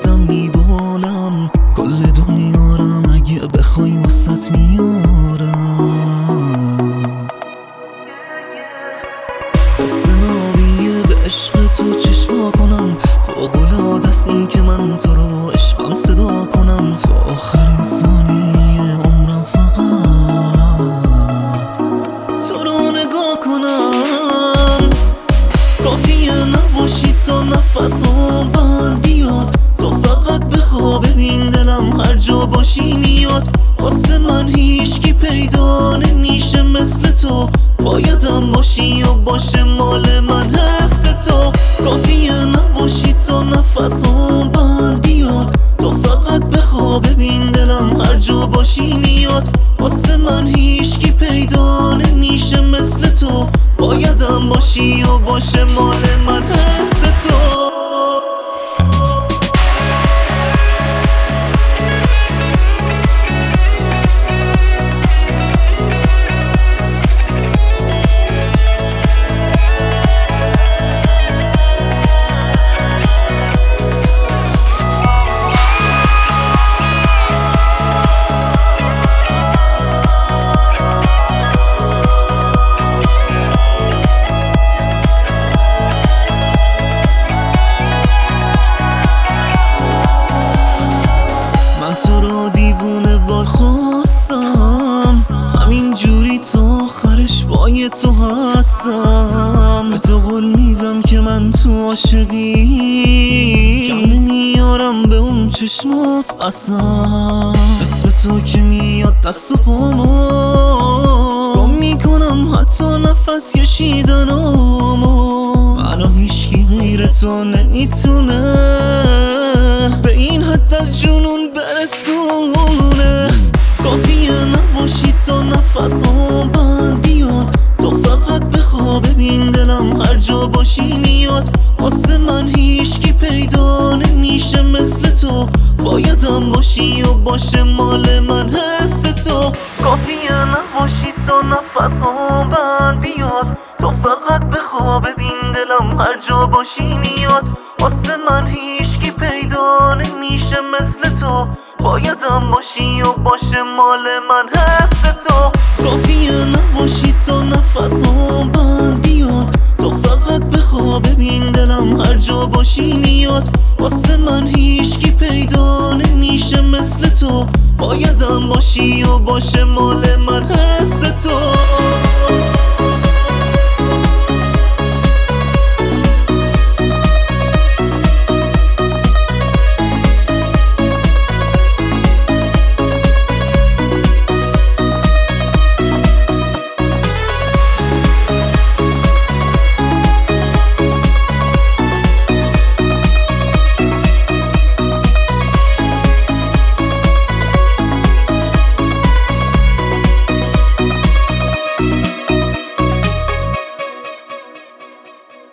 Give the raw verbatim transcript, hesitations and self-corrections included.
قدم میبالم، کل دنیارم اگه بخوای واسط میارم. حس نابیه به عشق تو چشوا کنم، فوق‌العاده است این که من تو رو عشقم صدا کنم. تو آخرین ثانیه عمرم فقط تو رو نگاه کنم. کافیه نباشی تا نفسم بند بیاد، تو فقط بخواه ببین دلم هر جا باشی میاد. واسه من هیچکی پیدا نمیشه مثل تو، بایدم باشی و باشه مال من حس تو. کافیه نباشی تا نفسم بند بیاد، تو فقط بخواه ببین دلم هر جا باشی میاد. واسه من هیچکی پیدا نمیشه مثل تو، بایدم باشی و باشه مال من حس تو. تو رو دیوونه وار خواستم، همین جوری تا آخرش بای تو هستم. به تو قول میدم که من تو عاشقی کم نمیارم به اون چشمات قسم. اسم تو که میاد دست و پامو گم میکنم، حتی نفس کشیدنامو. منو هیچکی غیر تو نمیتونه به این حد از جنون برسونه. کافیه نباشی تا نفسم بند بیاد، تو فقط بخواه ببین دلم هر جا باشی میاد. واسه من هیچکی پیدا نمیشه مثل تو، بایدم باشی و باشه مال من حس تو. کافیه نباشی تا نفسم بند بیاد، تو فقط بخواه ببین دلم هر جا باشی میاد. واسه من هیچکی پیدا نمیشه مثل تو، بایدم باشی و باشه مال من حس تو. کافیه نباشی تا نفسم بند بیاد، تو فقط بخواه ببین دلم هر جا باشی میاد. واسه من هیچکی پیدا نمیشه مثل تو، بایدم باشی و باشه مال من حس تو.